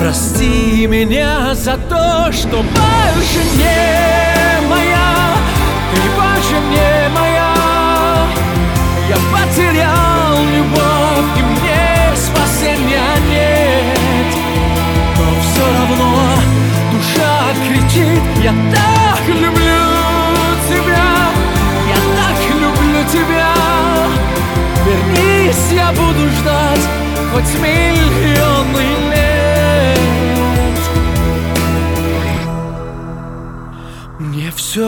Прости меня за то, что больше не моя. Ты больше не моя. Я потерял любовь, и мне спасения нет. Но все равно душа кричит: я так люблю тебя, я так люблю тебя. Вернись, я буду ждать хоть миллионы лет. Мне все